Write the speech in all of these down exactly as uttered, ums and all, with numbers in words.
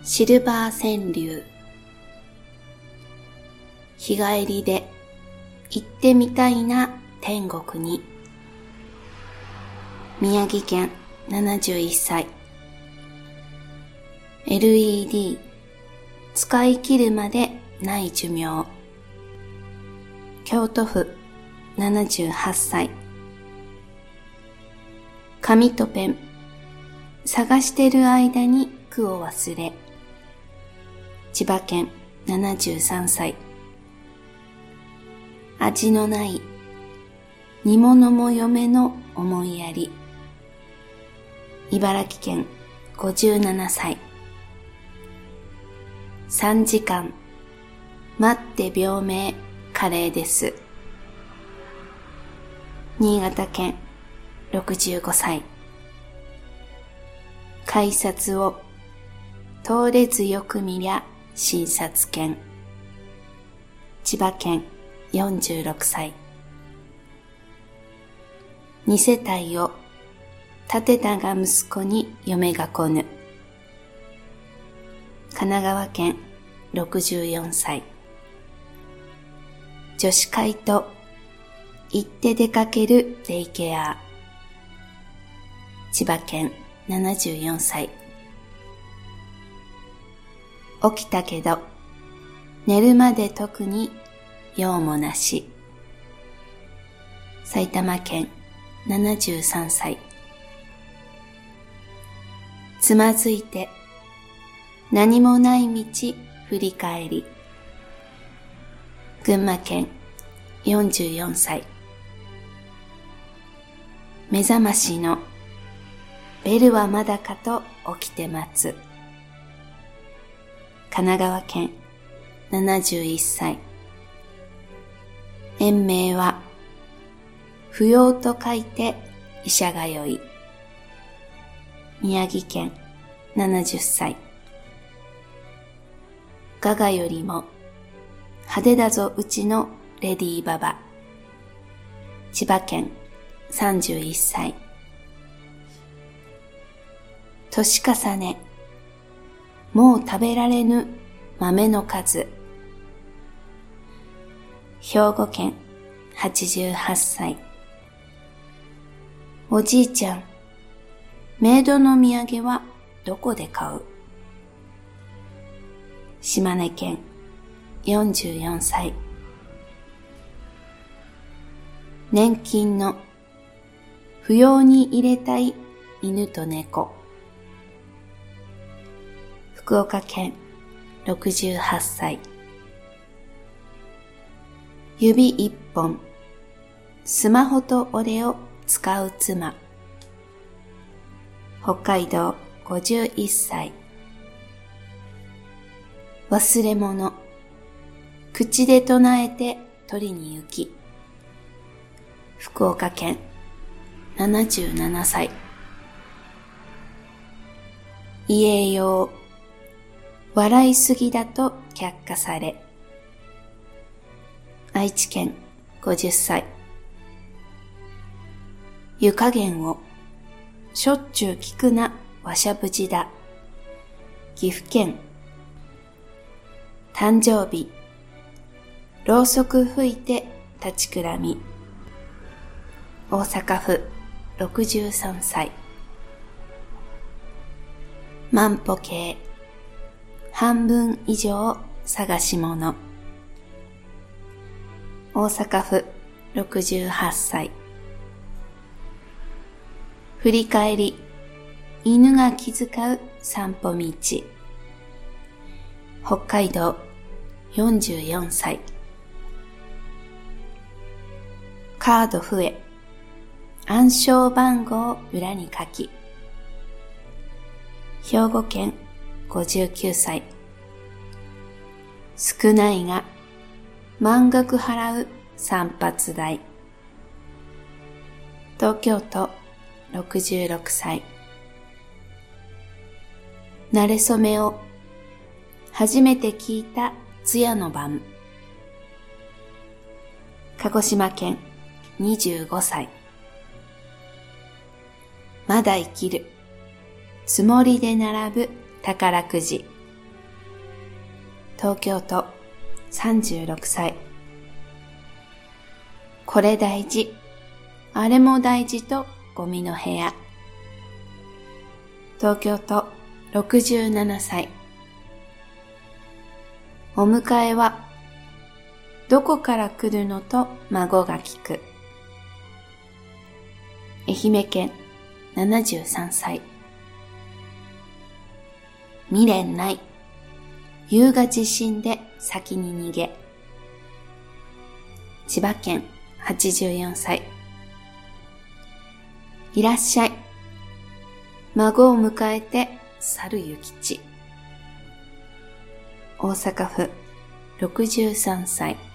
シルバー川柳。日帰りで行ってみたいな天国に。宮城県ななじゅういっさい。エルイーディー 使い切るまでない寿命。京都府ななじゅうはっさい。紙とペン探してる間に句を忘れ。千葉県ななじゅうさんさい。味のない煮物も嫁の思いやり。茨城県ごじゅうななさい。さんじかん待って病名カレーです。新潟県ろくじゅうごさい。改札を通れずよく見りゃ診察券。千葉県よんじゅうろくさい。二世帯を建てたが息子に嫁が来ぬ。神奈川県ろくじゅうよんさい。女子会と行って出かけるデイケア。千葉県ななじゅうよんさい。起きたけど寝るまで特に用もなし。埼玉県ななじゅうさんさい。つまずいて何もない道振り返り。群馬県よんじゅうよんさい。目覚ましのベルはまだかと起きて待つ。神奈川県ななじゅういっさい。延命は不要と書いて医者がよい。宮城県ななじゅっさい。ガガよりも派手だぞうちのレディーババ。千葉県さんじゅういっさい。年重ねもう食べられぬ豆の数。兵庫県はちじゅうはっさい。おじいちゃん、メイドの土産はどこで買う？島根県よんじゅうよんさい。年金の扶養に入れたい犬と猫。福岡県ろくじゅうはっさい。指一本、スマホと俺を使う妻。北海道ごじゅういっさい。忘れ物、口で唱えて取りに行き。福岡県ななじゅうななさい。家用、笑いすぎだと却下され。愛知県ごじゅっさい。湯加減をしょっちゅう聞くなわしゃぶじだ。岐阜県。誕生日、ろうそく吹いて立ちくらみ。大阪府ろくじゅうさんさい。万歩計、半分以上探し物。大阪府ろくじゅうはっさい。振り返り、犬が気遣う散歩道。北海道よんじゅうよんさい。カード増え、暗証番号裏に書き。兵庫県ごじゅうきゅうさい。少ないが満額払う散髪代。東京都ろくじゅうろくさい。馴れ初めを初めて聞いた通夜の晩。鹿児島県にじゅうごさい。まだ生きるつもりで並ぶ宝くじ。 東京都さんじゅうろくさい。これ大事、あれも大事とゴミの部屋。東京都ろくじゅうななさい。お迎えはどこから来るのと孫が聞く。愛媛県ななじゅうさんさい。未練ない。優雅自身で先に逃げ。千葉県はちじゅうよんさい。いらっしゃい。孫を迎えて去る諭吉。大阪府ろくじゅうさんさい。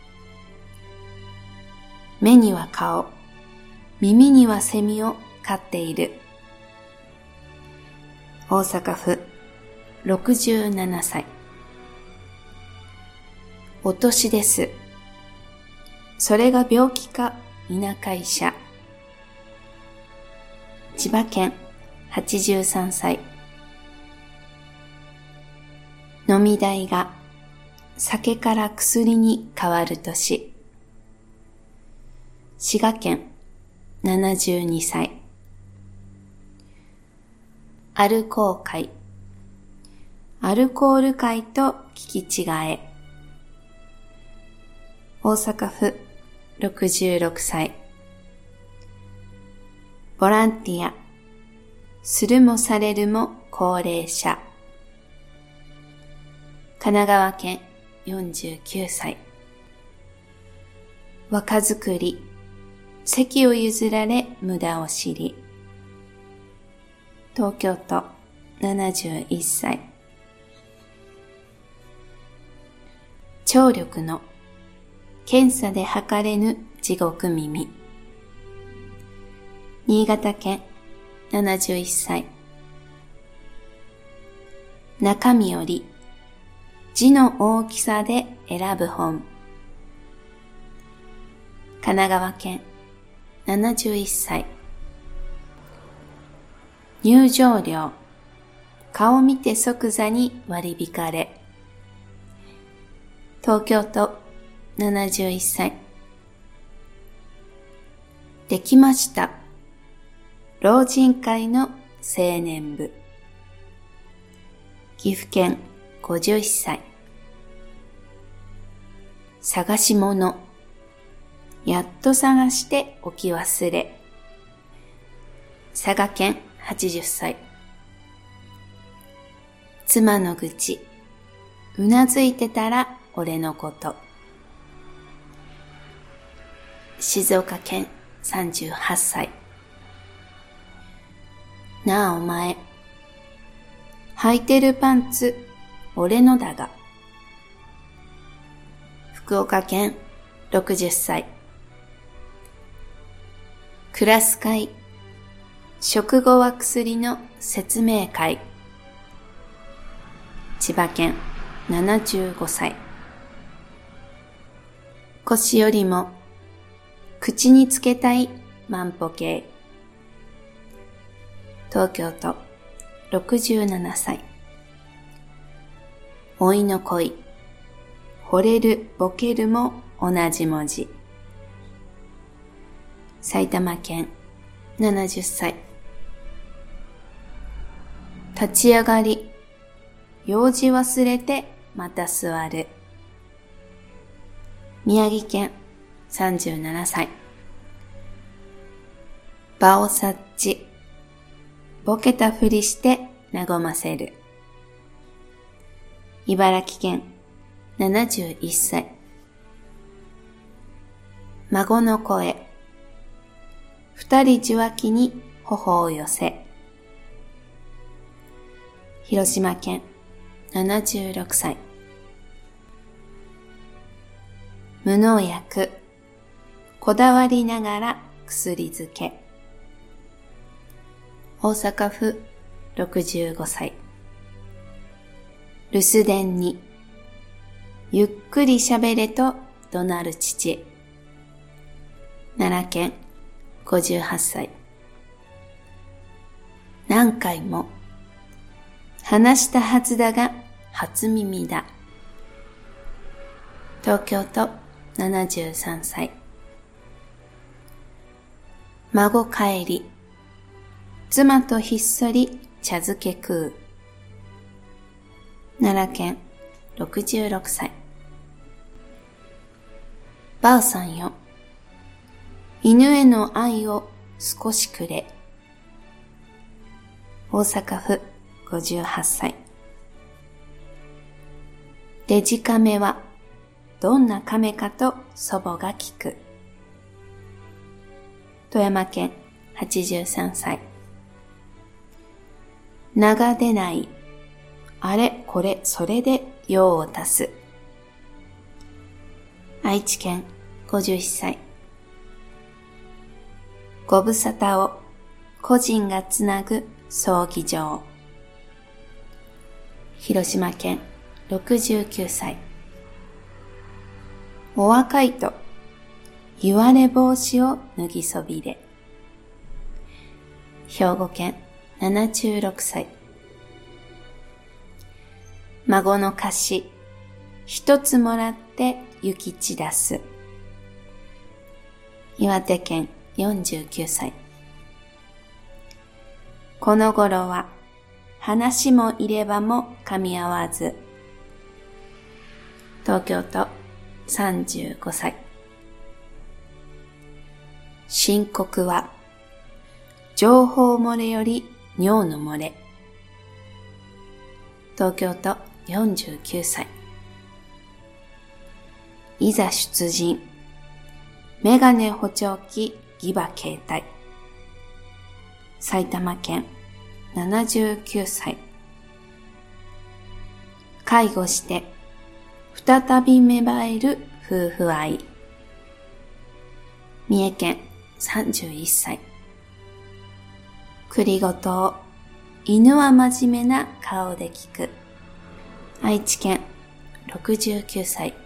目には顔、耳にはセミを飼っている。大阪府ろくじゅうななさい。お年です。それが病気か否か医者。千葉県はちじゅうさんさい。飲み代が酒から薬に変わる年。滋賀県ななじゅうにさい。アルコー会。アルコール会と聞き違え。大阪府ろくじゅうろくさい。ボランティア。するもされるも高齢者。神奈川県よんじゅうきゅうさい。若作り。席を譲られ無駄を知り。東京都ななじゅういっさい。聴力の検査で測れぬ地獄耳。新潟県ななじゅういっさい。中身より字の大きさで選ぶ本。神奈川県ななじゅういっさい。入場料。顔見て即座に割り引かれ。東京都ななじゅういっさい。できました。老人会の青年部。岐阜県ごじゅういっさい。探し物。やっと探して置き忘れ。佐賀県はちじゅっさい。妻の愚痴。うなずいてたら俺のこと。静岡県さんじゅうはっさい。なあお前。履いてるパンツ、俺のだが。福岡県ろくじゅっさい。クラス会。食後は薬の説明会。千葉県ななじゅうごさい。腰よりも口につけたい万歩計。東京都ろくじゅうななさい。老いの恋。惚れるボケるも同じ文字。埼玉県ななじゅっさい。立ち上がり。用事忘れてまた座る。宮城県さんじゅうななさい。場を察知。ボケたふりして和ませる。茨城県ななじゅういっさい。孫の声。二人受話器に頬を寄せ。広島県ななじゅうろくさい。無農薬。こだわりながら薬漬け。大阪府ろくじゅうごさい。留守電に。ゆっくり喋れと怒鳴る父。奈良県ごじゅうはっさい。何回も話したはずだが初耳だ。 東京都ななじゅうさんさい。孫帰り、妻とひっそり茶漬け食う。奈良県ろくじゅうろくさい。ばあさんよ、犬への愛を少しくれ。大阪府ごじゅうはっさい。デジカメはどんな亀かと祖母が聞く。富山県はちじゅうさんさい。名が出ない、あれこれそれで用を足す。愛知県ごじゅういっさい。ご無沙汰を個人がつなぐ葬儀場。広島県ろくじゅうきゅうさい。お若いと言われ帽子を脱ぎそびれ。兵庫県ななじゅうろくさい。孫の菓子一つもらって諭吉出す。岩手県よんじゅうきゅうさい。この頃は話も入れ歯も噛み合わず。東京都さんじゅうごさい。申告は情報漏れより尿の漏れ。東京都よんじゅうきゅうさい。いざ出陣、メガネ補聴器義馬携帯。埼玉県ななじゅうきゅうさい。介護して再び芽生える夫婦愛。三重県さんじゅういっさい。栗ごとを犬は真面目な顔で聞く。愛知県ろくじゅうきゅうさい。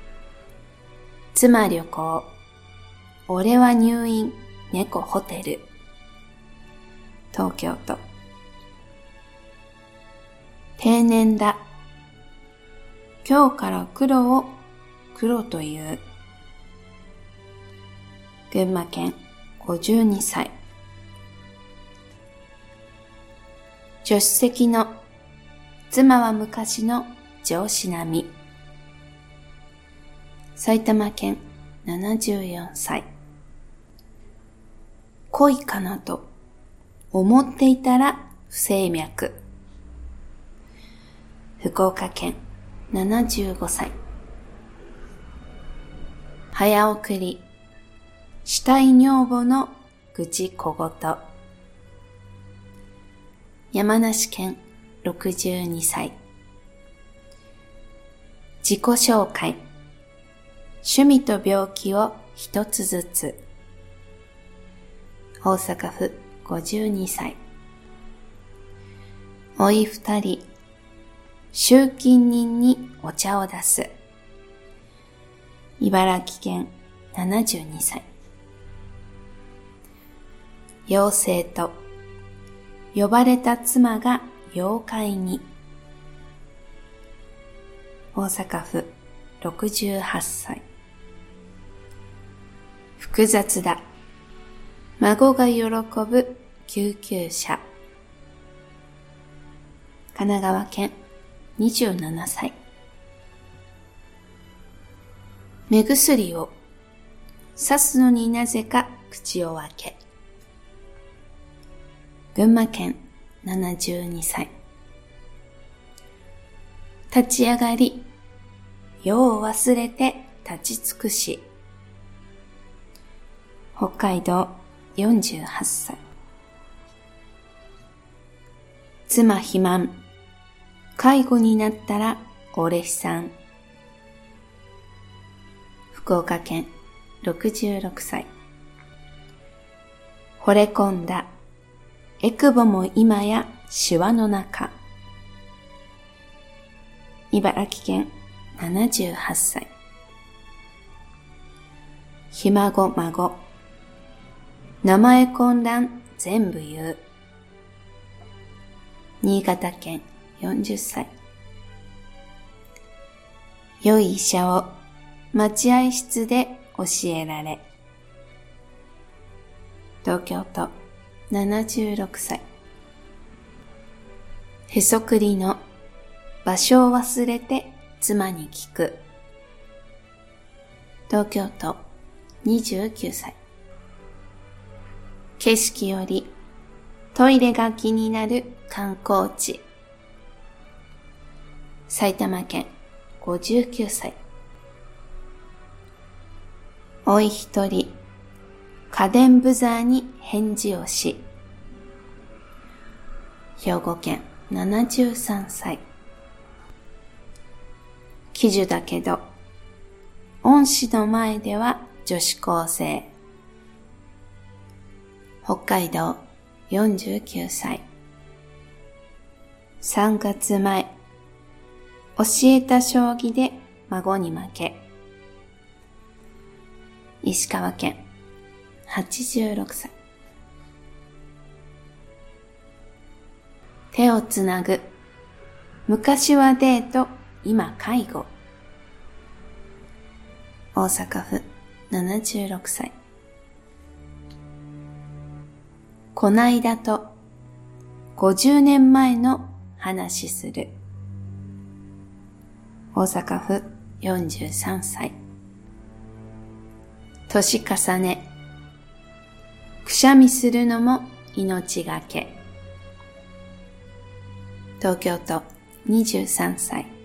妻旅行、俺は入院、猫ホテル。東京都。定年だ。今日から黒を黒という。群馬県ごじゅうにさい。助手席の妻は昔の上司並み。埼玉県ななじゅうよんさい。恋かなと思っていたら不整脈。福岡県ななじゅうごさい。早送り、死体女房の愚痴小言。山梨県ろくじゅうにさい。自己紹介、趣味と病気を一つずつ。大阪府ごじゅうにさい。おい二人、集金人にお茶を出す。茨城県ななじゅうにさい。妖精と呼ばれた妻が妖怪に。大阪府ろくじゅうはっさい。複雑だ。孫が喜ぶ救急車。神奈川県にじゅうななさい。目薬を刺すのになぜか口を開け。群馬県ななじゅうにさい。立ち上がり、世を忘れて立ち尽くし。北海道よんじゅうはっさい。妻肥満、介護になったら俺悲惨。福岡県ろくじゅうろくさい。惚れ込んだ、エクボも今やシワの中。茨城県ななじゅうはっさい。ひ孫孫、名前混乱全部言う。新潟県よんじゅっさい。良い医者を待合室で教えられ。東京都ななじゅうろくさい。へそくりの場所を忘れて妻に聞く。東京都にじゅうきゅうさい。景色よりトイレが気になる観光地。埼玉県ごじゅうきゅうさい。おい一人家電ブザーに返事をし。兵庫県ななじゅうさんさい。喜寿だけど恩師の前では女子高生。北海道よんじゅうきゅうさい。さんがつまえ、教えた将棋で孫に負け。石川県はちじゅうろくさい。手をつなぐ。昔はデート、今介護。大阪府ななじゅうろくさい。こないだとごじゅうねんまえの話する。大阪府よんじゅうさんさい。年重ね、くしゃみするのも命がけ。東京都にじゅうさんさい。